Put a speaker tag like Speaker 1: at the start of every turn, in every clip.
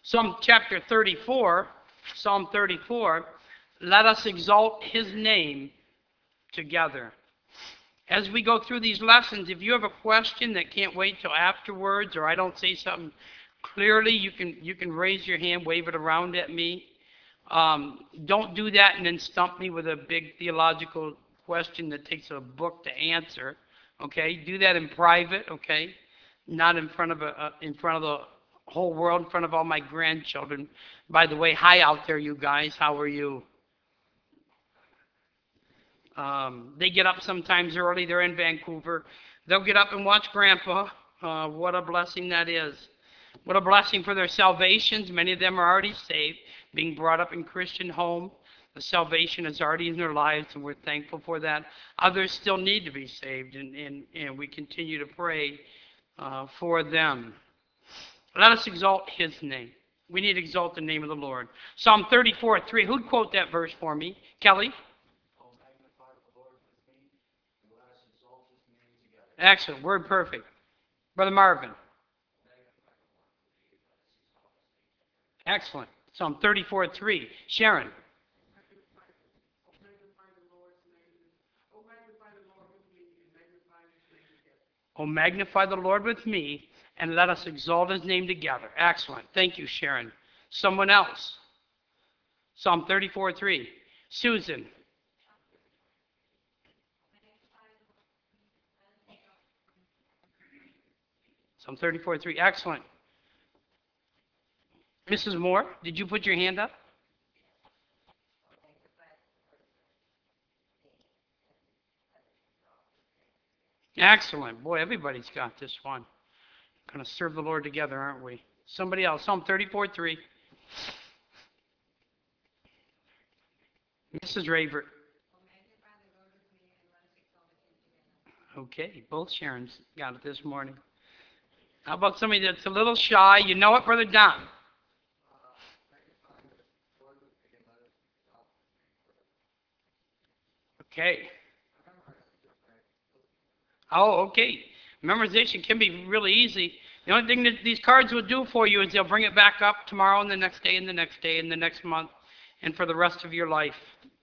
Speaker 1: Psalm chapter 34, Psalm 34, let us exalt his name together. As we go through these lessons, if you have a question that can't wait till afterwards, or I don't say something clearly, you can raise your hand, wave it around at me. Don't do that and then stump me with a big theological question that takes a book to answer. Okay, do that in private. Okay, not in front of the whole world, in front of all my grandchildren. By the way, hi out there, you guys. How are you? They get up sometimes early. They're in Vancouver. They'll get up and watch Grandpa. What a blessing that is. What a blessing for their salvations. Many of them are already saved, being brought up in Christian home. The salvation is already in their lives, and we're thankful for that. Others still need to be saved, and we continue to pray for them. Let us exalt his name. We need to exalt the name of the Lord. Psalm 34:3. Who'd quote that verse for me? Kelly? Excellent. Word perfect. Brother Marvin. Excellent. Psalm 34:3. Sharon. Oh, magnify the Lord with me, and let us exalt his name together. Excellent. Thank you, Sharon. Someone else. Psalm 34:3. Susan. Psalm 34:3. Excellent. Mrs. Moore, did you put your hand up? Excellent. Boy, everybody's got this one. Going to serve the Lord together, aren't we? Somebody else. Psalm 34:3. Mrs. Raver. Okay, both Sharons got it this morning. How about somebody that's a little shy? You know it, Brother Don. Okay. Oh, okay. Memorization can be really easy. The only thing that these cards will do for you is they'll bring it back up tomorrow and the next day and the next day and the next month and for the rest of your life.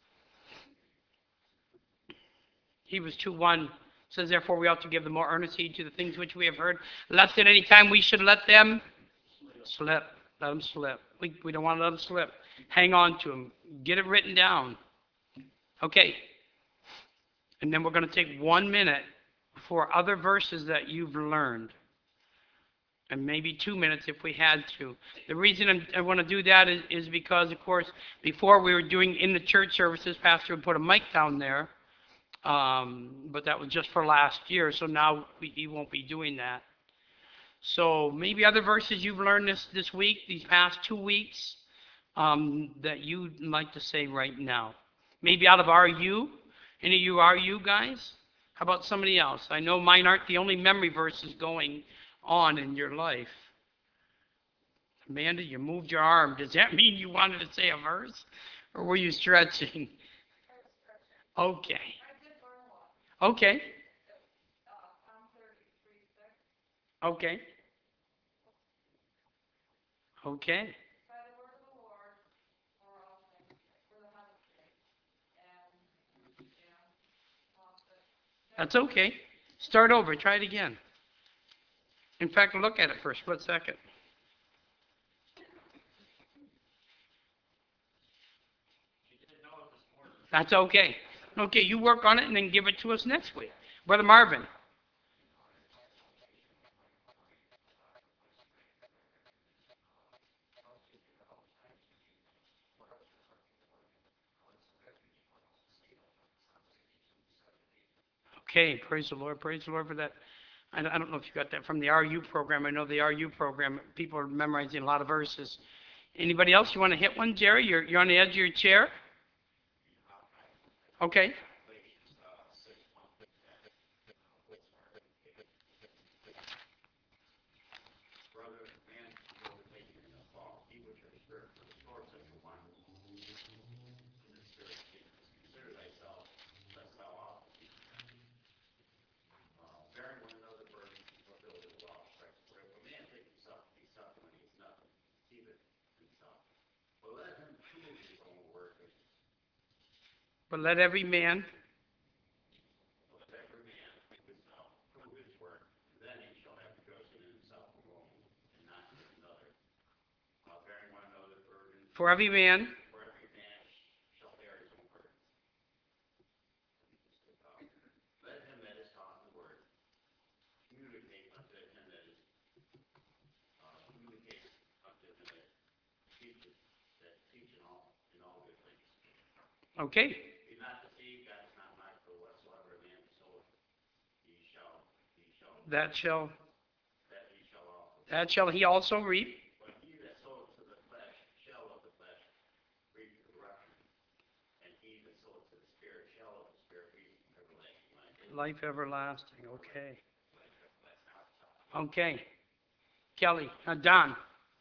Speaker 1: Hebrews 2:1 says, therefore we ought to give the more earnest heed to the things which we have heard, lest at any time we should let them slip. Let them slip. We don't want to let them slip. Hang on to them. Get it written down. Okay. And then we're going to take 1 minute for other verses that you've learned. And maybe 2 minutes if we had to. The reason I want to do that is because, of course, before we were doing in the church services, Pastor would put a mic down there. But that was just for last year, so now he won't be doing that. So maybe other verses you've learned this week, these past 2 weeks, that you'd like to say right now. Maybe out of RU. Any of you RU guys? How about somebody else? I know mine aren't the only memory verses going on in your life. Amanda, you moved your arm. Does that mean you wanted to say a verse? Or were you stretching? Okay. Okay. Okay. Okay. That's okay. Start over. Try it again. In fact, look at it for a split second. That's okay. Okay, you work on it and then give it to us next week. Brother Marvin. Okay, praise the Lord. Praise the Lord for that. I don't know if you got that from the RU program. I know the RU program, people are memorizing a lot of verses. Anybody else? You want to hit one, Jerry? You're on the edge of your chair? Okay. But let every man
Speaker 2: prove his work. Then he shall have rejoicing in himself alone, and not in another. Bearing one another's burdens.
Speaker 1: for every man
Speaker 2: For every man shall bear his own burden. Let him that is taught the word communicate unto him that is teach in all good things.
Speaker 1: Okay.
Speaker 2: Be not deceived, God is not mocked, for whatsoever a man soweth,
Speaker 1: That shall
Speaker 2: also.
Speaker 1: he also reap.
Speaker 2: But he that soweth to the flesh shall of the flesh reap corruption, and he that soweth to the Spirit shall of the Spirit reap everlasting life.
Speaker 1: Life everlasting. Okay. Okay. Kelly, Don.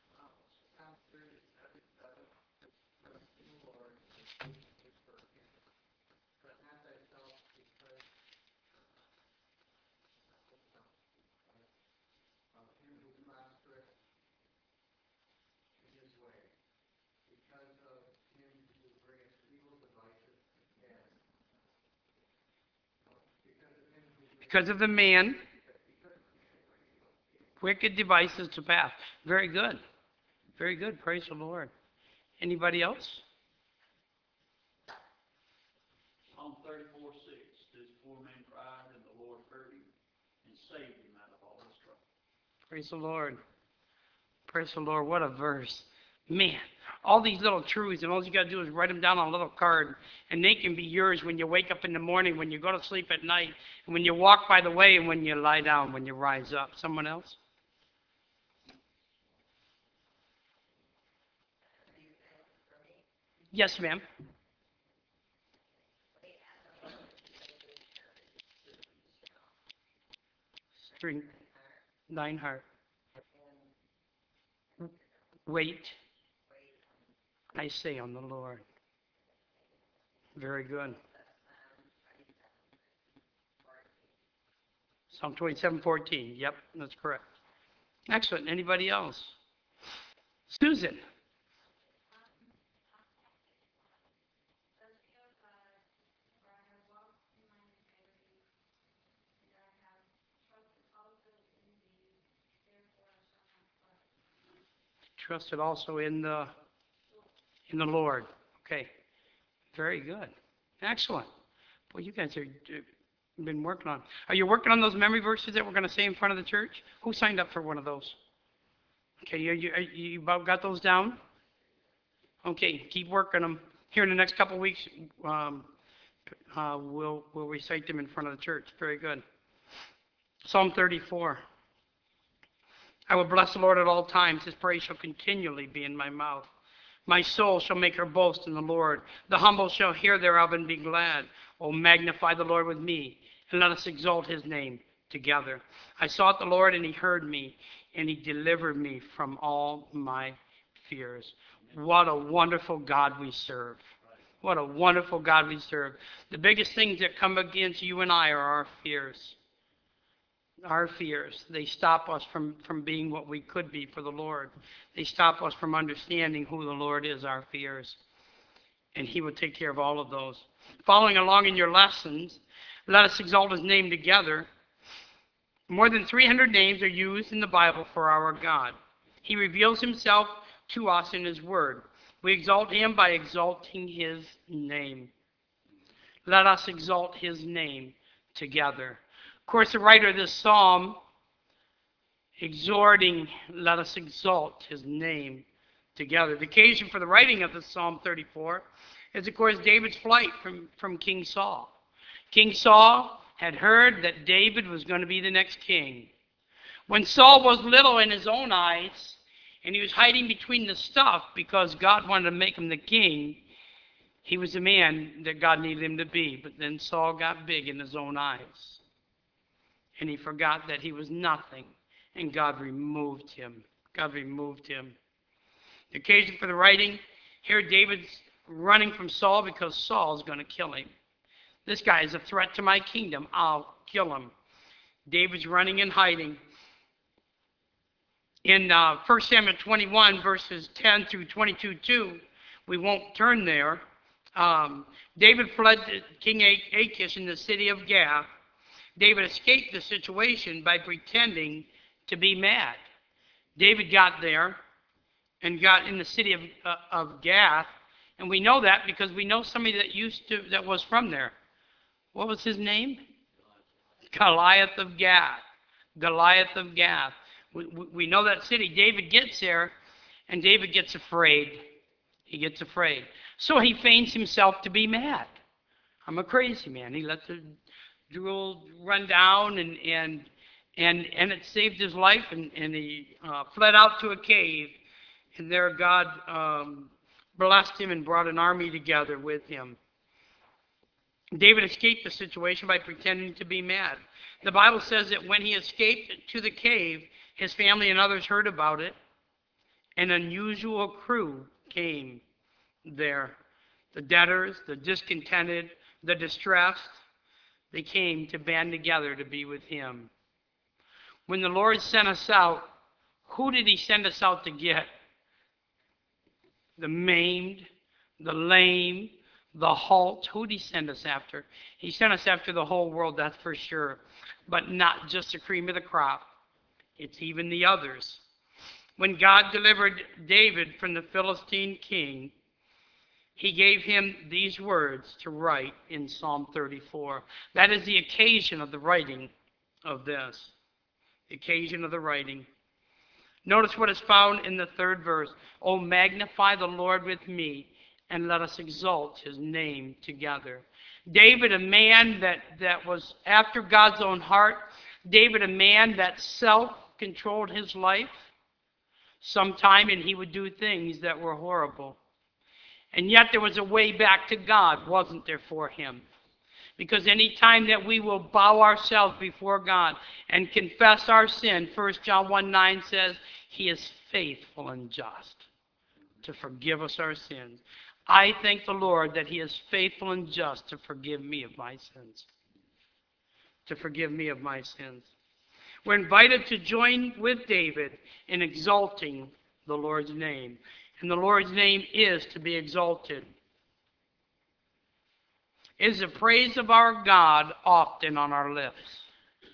Speaker 1: Because of the man, wicked devices to pass. Very good. Very good. Praise the Lord. Anybody else?
Speaker 3: Psalm 34:6. This poor man cried, and the Lord heard him and saved him out of all his trouble.
Speaker 1: Praise the Lord. Praise the Lord. What a verse. Man, all these little truths, and all you got to do is write them down on a little card, and they can be yours when you wake up in the morning, when you go to sleep at night, and when you walk by the way, and when you lie down, when you rise up. Someone else? Yes, ma'am. String, thine heart. Wait, I say on the Lord. Very good. Psalm 27:14. Yep, that's correct. Excellent. Anybody else? Susan. Trusted also in the Lord. Okay. Very good. Excellent. Boy, you guys are been working on. Are you working on those memory verses that we're going to say in front of the church? Who signed up for one of those? Okay, you about got those down? Okay, keep working them. Here in the next couple of weeks, we'll recite them in front of the church. Very good. Psalm 34. I will bless the Lord at all times. His praise shall continually be in my mouth. My soul shall make her boast in the Lord. The humble shall hear thereof and be glad. O magnify the Lord with me, and let us exalt his name together. I sought the Lord, and he heard me, and he delivered me from all my fears. What a wonderful God we serve. What a wonderful God we serve. The biggest things that come against you and I are our fears. Our fears. They stop us from being what we could be for the Lord. They stop us from understanding who the Lord is, our fears. And he will take care of all of those. Following along in your lessons, let us exalt his name together. More than 300 names are used in the Bible for our God. He reveals himself to us in his word. We exalt him by exalting his name. Let us exalt his name together. Of course, the writer of this psalm exhorting, let us exalt his name together. The occasion for the writing of the Psalm 34 is, of course, David's flight from King Saul. King Saul had heard that David was going to be the next king. When Saul was little in his own eyes, and he was hiding between the stuff because God wanted to make him the king, he was the man that God needed him to be. But then Saul got big in his own eyes, and he forgot that he was nothing, and God removed him. God removed him. The occasion for the writing, here David's running from Saul because Saul's going to kill him. This guy is a threat to my kingdom. I'll kill him. David's running and hiding. In 1 Samuel 21, verses 10 through 22, we won't turn there. David fled to King Achish in the city of Gath. David escaped the situation by pretending to be mad. David got there and got in the city of Gath, and we know that because we know somebody that was from there. What was his name? Goliath of Gath. Goliath of Gath. We know that city. David gets there, and David gets afraid. He gets afraid. So he feigns himself to be mad. I'm a crazy man. He let the drool run down, and it saved his life, and he fled out to a cave, and there God blessed him and brought an army together with him. David escaped the situation by pretending to be mad. The Bible says that when he escaped to the cave, his family and others heard about it. An unusual crew came there. The debtors, the discontented, the distressed, they came to band together to be with him. When the Lord sent us out, who did he send us out to get? The maimed, the lame, the halt. Who did he send us after? He sent us after the whole world, that's for sure. But not just the cream of the crop. It's even the others. When God delivered David from the Philistine king, he gave him these words to write in Psalm 34. That is the occasion of the writing of this. The occasion of the writing. Notice what is found in the 3rd verse. Oh, magnify the Lord with me, and let us exalt his name together. David, a man that was after God's own heart. David, a man that self-controlled his life sometime, and he would do things that were horrible. And yet there was a way back to God, wasn't there, for him? Because any time that we will bow ourselves before God and confess our sin, 1 John 1:9 says, he is faithful and just to forgive us our sins. I thank the Lord that he is faithful and just to forgive me of my sins. To forgive me of my sins. We're invited to join with David in exalting the Lord's name. And the Lord's name is to be exalted. Is the praise of our God often on our lips?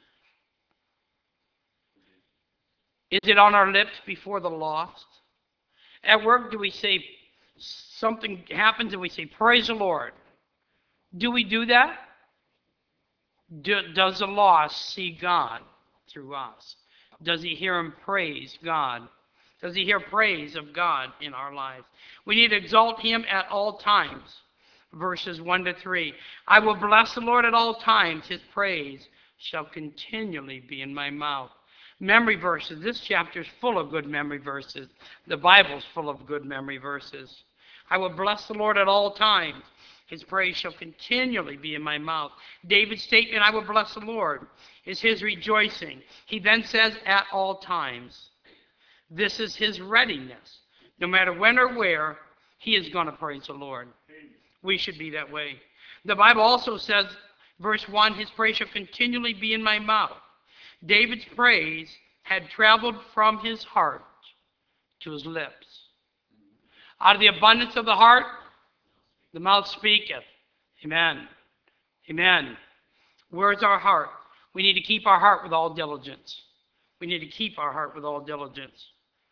Speaker 1: Is it on our lips before the lost? At work, do we say something happens and we say, praise the Lord? Do we do that? Does the lost see God through us? Does he hear him praise God? Does he hear praise of God in our lives? We need to exalt him at all times. Verses 1-3. I will bless the Lord at all times. His praise shall continually be in my mouth. Memory verses. This chapter is full of good memory verses. The Bible's full of good memory verses. I will bless the Lord at all times. His praise shall continually be in my mouth. David's statement, I will bless the Lord, is his rejoicing. He then says, at all times. This is his readiness. No matter when or where, he is going to praise the Lord. We should be that way. The Bible also says, verse 1, his praise shall continually be in my mouth. David's praise had traveled from his heart to his lips. Out of the abundance of the heart, the mouth speaketh. Amen. Amen. Where's our heart? We need to keep our heart with all diligence. We need to keep our heart with all diligence.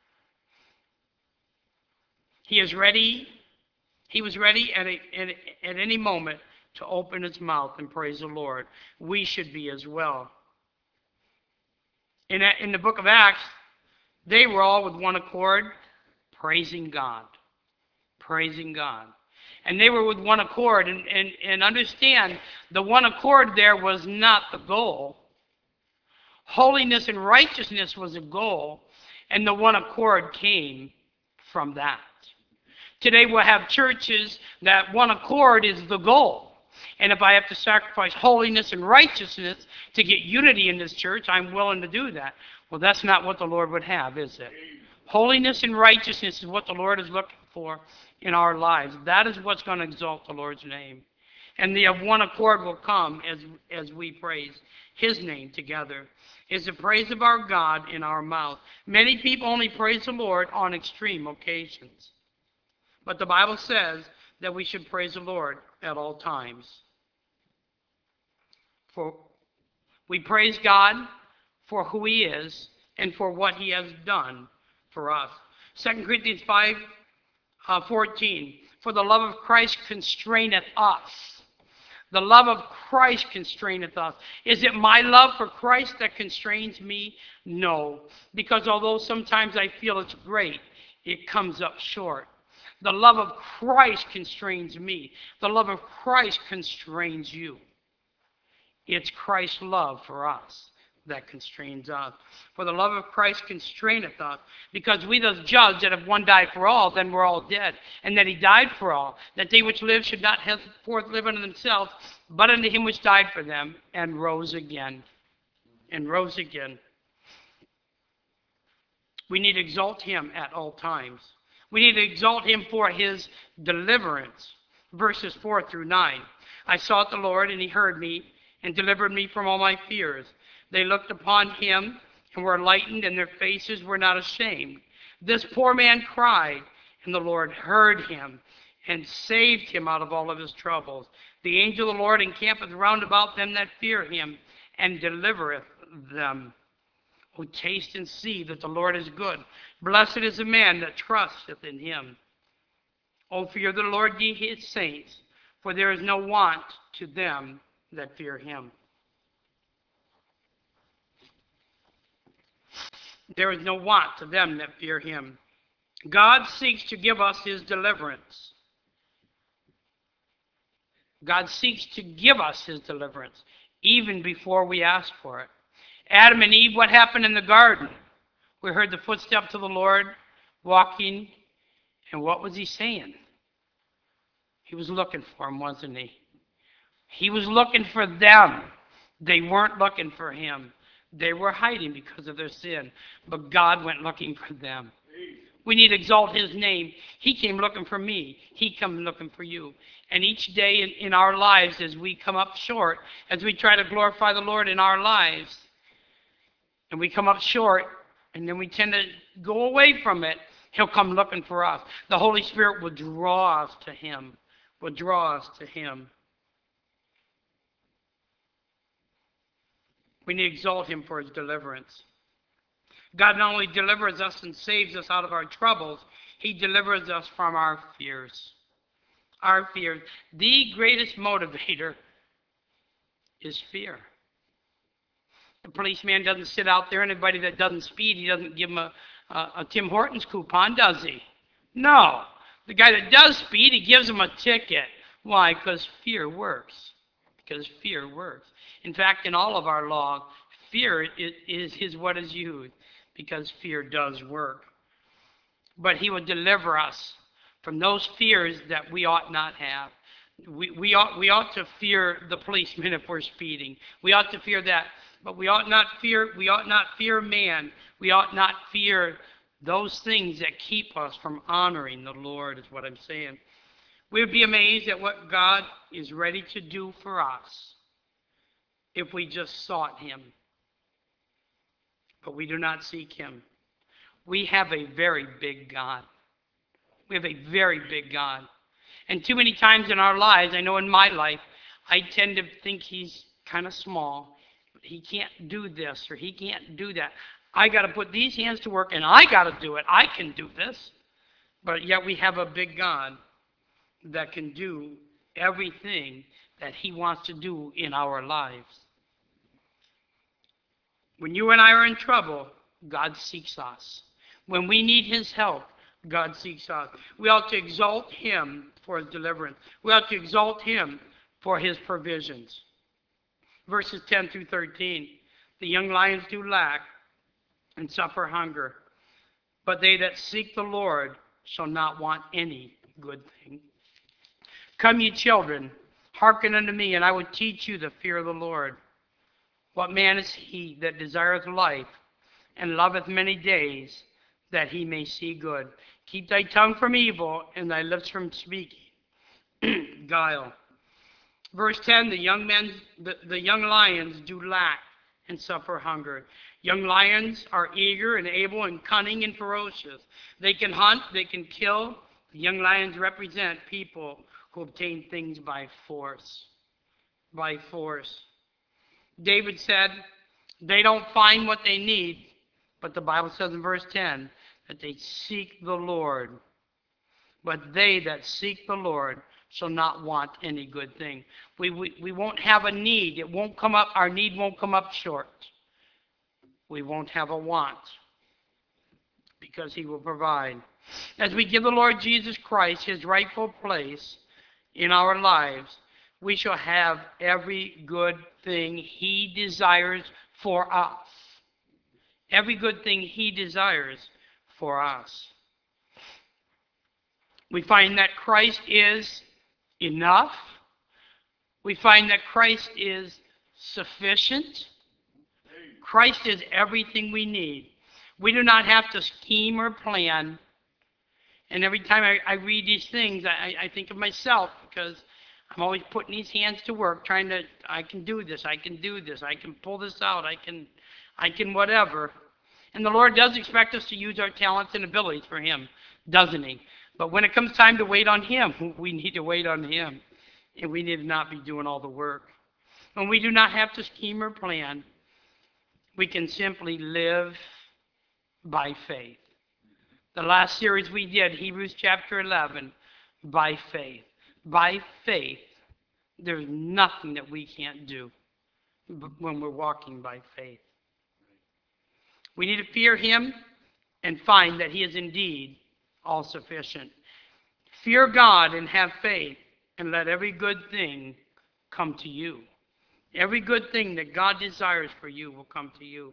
Speaker 1: He is ready. He was ready at any moment to open his mouth and praise the Lord. We should be as well. In the book of Acts, they were all with one accord praising God. Praising God. And they were with one accord. And understand, the one accord there was not the goal. Holiness and righteousness was a goal. And the one accord came from that. Today we'll have churches that one accord is the goal. And if I have to sacrifice holiness and righteousness to get unity in this church, I'm willing to do that. Well, that's not what the Lord would have, is it? Holiness and righteousness is what the Lord is looking for in our lives. That is what's going to exalt the Lord's name. And the one accord will come as we praise his name together. Is the praise of our God in our mouth. Many people only praise the Lord on extreme occasions. But the Bible says that we should praise the Lord at all times. For we praise God for who he is and for what he has done for us. 2 Corinthians 5:14. For the love of Christ constraineth us. The love of Christ constraineth us. Is it my love for Christ that constrains me? No. Because although sometimes I feel it's great, it comes up short. The love of Christ constrains me. The love of Christ constrains you. It's Christ's love for us that constrains us. For the love of Christ constraineth us, because we thus judge that if one died for all, then we're all dead, and that he died for all, that they which live should not henceforth live unto themselves, but unto him which died for them, and rose again. And rose again. We need to exalt him at all times. We need to exalt him for his deliverance. Verses 4 through 9. I sought the Lord, and he heard me, and delivered me from all my fears. They looked upon him, and were lightened, and their faces were not ashamed. This poor man cried, and the Lord heard him, and saved him out of all of his troubles. The angel of the Lord encampeth round about them that fear him, and delivereth them. O taste and see that the Lord is good. Blessed is the man that trusteth in him. O fear the Lord, ye his saints, for there is no want to them that fear him. There is no want to them that fear him. God seeks to give us his deliverance. God seeks to give us his deliverance, even before we ask for it. Adam and Eve, what happened in the garden? We heard the footsteps of the Lord walking, and what was he saying? He was looking for them, wasn't he? He was looking for them. They weren't looking for him. They were hiding because of their sin, but God went looking for them. We need to exalt his name. He came looking for me. He came looking for you. And each day in our lives, as we come up short, as we try to glorify the Lord in our lives, and we come up short, and then we tend to go away from it, he'll come looking for us. The Holy Spirit will draw us to him. Will draw us to him. We need to exalt him for his deliverance. God not only delivers us and saves us out of our troubles, he delivers us from our fears. Our fears. The greatest motivator is fear. The policeman doesn't sit out there, and anybody that doesn't speed, he doesn't give them a Tim Hortons coupon, does he? No. The guy that does speed, he gives them a ticket. Why? Because fear works. Because fear works. In fact, in all of our law, fear is what is used, because fear does work. But he will deliver us from those fears that we ought not have. We ought to fear the policeman if we're speeding. We ought to fear that. But we ought not fear man. We ought not fear those things that keep us from honoring the Lord, is what I'm saying. We would be amazed at what God is ready to do for us if we just sought him. But we do not seek him. We have a very big God. We have a very big God. And too many times in our lives, I know in my life, I tend to think he's kind of small. He can't do this or he can't do that. I got to put these hands to work and I got to do it. I can do this. But yet we have a big God that can do everything that he wants to do in our lives. When you and I are in trouble, God seeks us. When we need his help, God seeks us. We ought to exalt him for his deliverance. We ought to exalt him for his provisions. Verses 10 through 13. The young lions do lack and suffer hunger, but they that seek the Lord shall not want any good thing. Come, ye children, hearken unto me, and I will teach you the fear of the Lord. What man is he that desireth life, and loveth many days, that he may see good? Keep thy tongue from evil, and thy lips from speaking guile. Verse 10, the young lions do lack and suffer hunger. Young lions are eager and able and cunning and ferocious. They can hunt, they can kill, Young lions represent people who obtain things by force. By force. David said, they don't find what they need, but the Bible says in verse 10 that they seek the Lord. But they that seek the Lord shall not want any good thing. We won't have a need. It won't come up. Our need won't come up short. We won't have a want because he will provide. As we give the Lord Jesus Christ his rightful place in our lives, we shall have every good thing he desires for us. Every good thing he desires for us. We find that Christ is enough. We find that Christ is sufficient. Christ is everything we need. We do not have to scheme or plan. And every time I read these things, I think of myself, because I'm always putting these hands to work, I can do this, I can do this, I can pull this out, I can whatever. And the Lord does expect us to use our talents and abilities for him, doesn't he? But when it comes time to wait on him, we need to wait on him. And we need to not be doing all the work. When we do not have to scheme or plan, we can simply live by faith. The last series we did, Hebrews chapter 11, by faith. By faith, there's nothing that we can't do when we're walking by faith. We need to fear him and find that he is indeed all-sufficient. Fear God and have faith, and let every good thing come to you. Every good thing that God desires for you will come to you.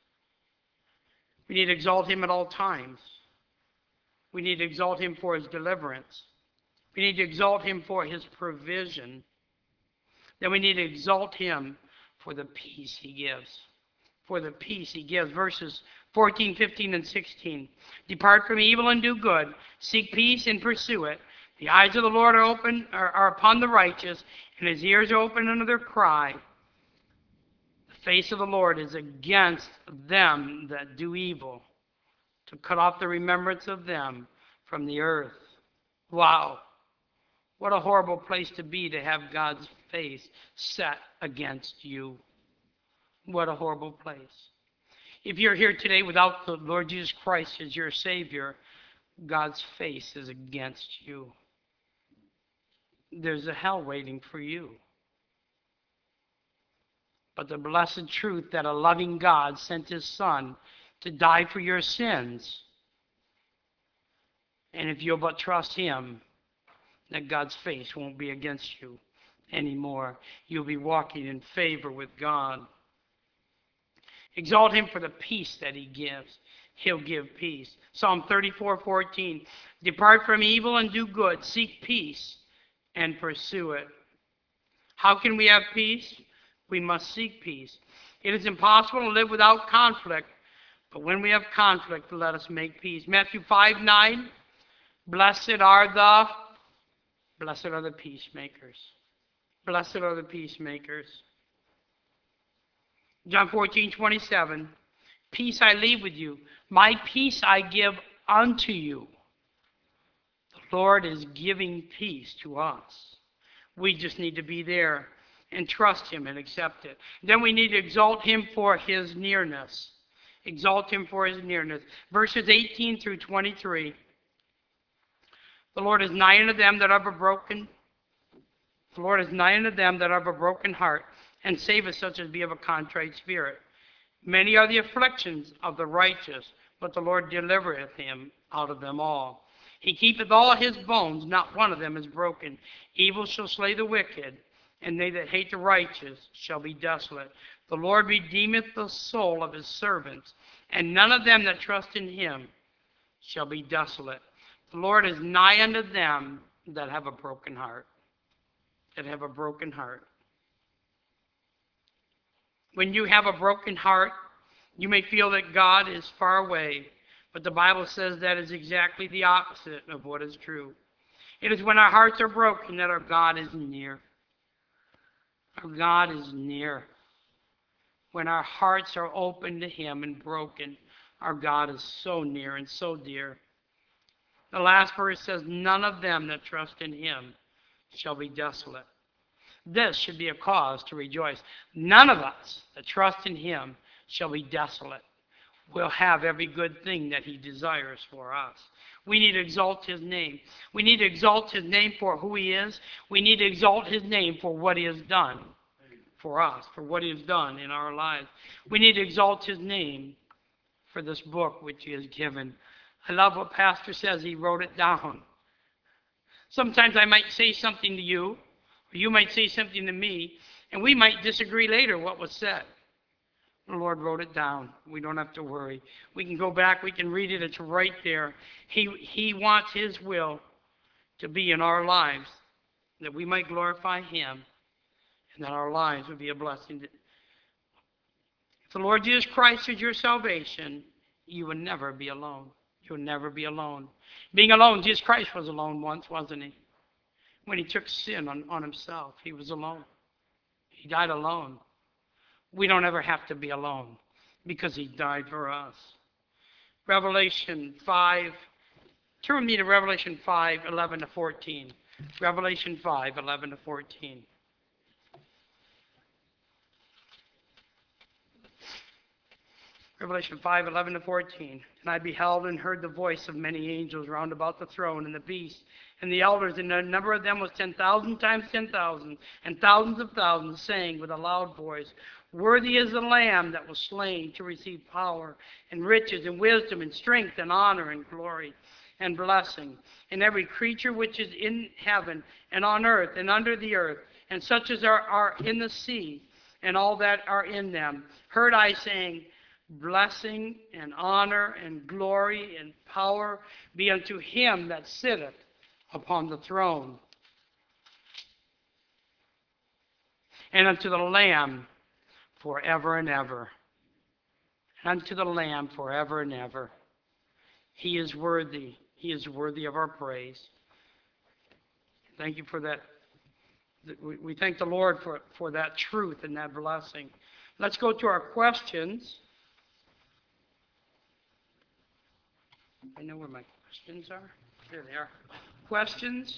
Speaker 1: We need to exalt him at all times. We need to exalt him for his deliverance. We need to exalt him for his provision. Then we need to exalt him for the peace he gives. For the peace he gives. Verses 14, 15, and 16. Depart from evil and do good. Seek peace and pursue it. The eyes of the Lord are upon the righteous, and his ears are open unto their cry. The face of the Lord is against them that do evil, to cut off the remembrance of them from the earth. Wow. What a horrible place to be, to have God's face set against you. What a horrible place. If you're here today without the Lord Jesus Christ as your Savior, God's face is against you. There's a hell waiting for you. But the blessed truth that a loving God sent his Son to die for your sins, and if you'll but trust him, that God's face won't be against you anymore. You'll be walking in favor with God. Exalt him for the peace that he gives. He'll give peace. Psalm 34:14. Depart from evil and do good. Seek peace and pursue it. How can we have peace? We must seek peace. It is impossible to live without conflict, but when we have conflict, let us make peace. Matthew 5:9. Blessed are the peacemakers. Blessed are the peacemakers. John 14:27. Peace I leave with you. My peace I give unto you. The Lord is giving peace to us. We just need to be there and trust him and accept it. Then we need to exalt him for his nearness. Exalt him for his nearness. Verses 18 through 23. The Lord is nigh unto them that have a broken. The Lord is nigh unto them that have a broken heart, and saveth such as be of a contrite spirit. Many are the afflictions of the righteous, but the Lord delivereth him out of them all. He keepeth all his bones, not one of them is broken. Evil shall slay the wicked, and they that hate the righteous shall be desolate. The Lord redeemeth the soul of his servants, and none of them that trust in him shall be desolate. The Lord is nigh unto them that have a broken heart. That have a broken heart. When you have a broken heart, you may feel that God is far away, but the Bible says that is exactly the opposite of what is true. It is when our hearts are broken that our God is near. Our God is near. When our hearts are open to him and broken, our God is so near and so dear. The last verse says, none of them that trust in him shall be desolate. This should be a cause to rejoice. None of us that trust in him shall be desolate. We'll have every good thing that he desires for us. We need to exalt his name. We need to exalt his name for who he is. We need to exalt his name for what he has done for us, for what he has done in our lives. We need to exalt his name for this book which he has given. I love what Pastor says. He wrote it down. Sometimes I might say something to you, or you might say something to me, and we might disagree later what was said. The Lord wrote it down. We don't have to worry. We can go back. We can read it. It's right there. He wants his will to be in our lives, that we might glorify him, and that our lives would be a blessing. If the Lord Jesus Christ is your salvation, you will never be alone. You will never be alone. Being alone, Jesus Christ was alone once, wasn't he? When he took sin on himself, he was alone. He died alone. We don't ever have to be alone because he died for us. Revelation 5, turn with me to Revelation 5, 11 to 14. Revelation 5, 11 to 14. Revelation 5, 11 to 14. And I beheld and heard the voice of many angels round about the throne and the beast and the elders, and the number of them was 10,000 times 10,000, and thousands of thousands, saying with a loud voice, worthy is the Lamb that was slain to receive power and riches and wisdom and strength and honor and glory and blessing. And every creature which is in heaven and on earth and under the earth, and such as are in the sea, and all that are in them, heard I saying, blessing and honor and glory and power be unto him that sitteth upon the throne, and unto the Lamb forever and ever. And unto the Lamb forever and ever. He is worthy. He is worthy of our praise. Thank you for that. We thank the Lord for that truth and that blessing. Let's go to our questions. I know where my questions are. There they are. Questions.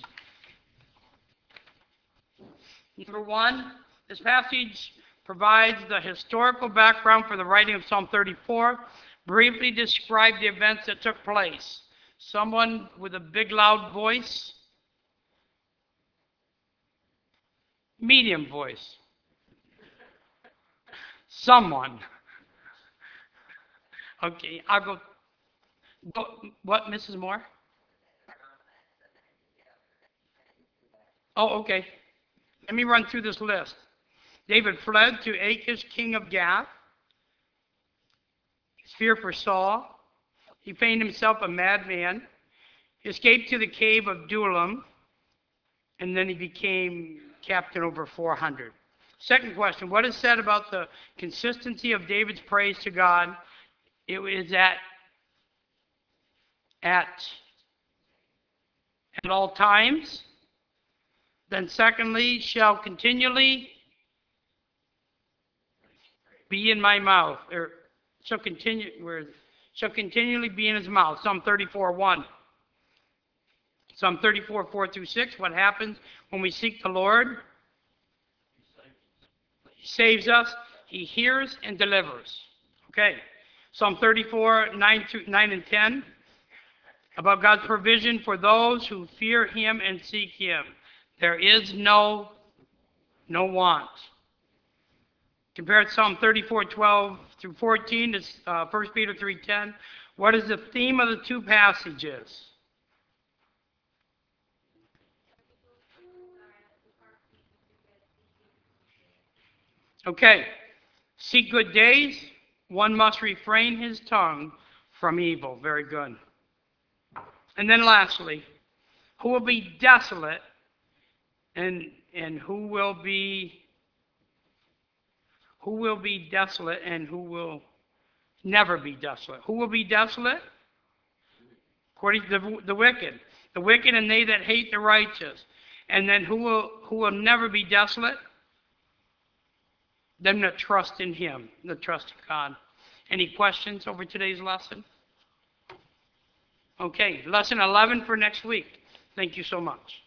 Speaker 1: Number one, this passage provides the historical background for the writing of Psalm 34. Briefly describe the events that took place. Someone with a big loud voice. Medium voice. Someone. Okay, I'll go. What, Mrs. Moore? Oh, okay. Let me run through this list. David fled to Achish, king of Gath. His fear for Saul. He feigned himself a madman. He escaped to the cave of Adullam. And then he became captain over 400. Second question, what is said about the consistency of David's praise to God? It is at all times. Then secondly, shall continually be in my mouth, or shall continually be in his mouth. Psalm 34:1. Psalm 34:4 through 6. What happens when we seek the Lord? He saves us. He hears and delivers. Okay. Psalm 34:9 and 10. About God's provision for those who fear him and seek him. There is no want. Compare Psalm 34:12 through 14 to 1 Peter 3:10. What is the theme of the two passages? Okay. Seek good days. One must refrain his tongue from evil. Very good. And then lastly, who will be desolate and who will be desolate and who will never be desolate? Who will be desolate? According to the wicked. The wicked and they that hate the righteous. And then who will never be desolate? Them that trust in him, that trust in God. Any questions over today's lesson? Okay, lesson 11 for next week. Thank you so much.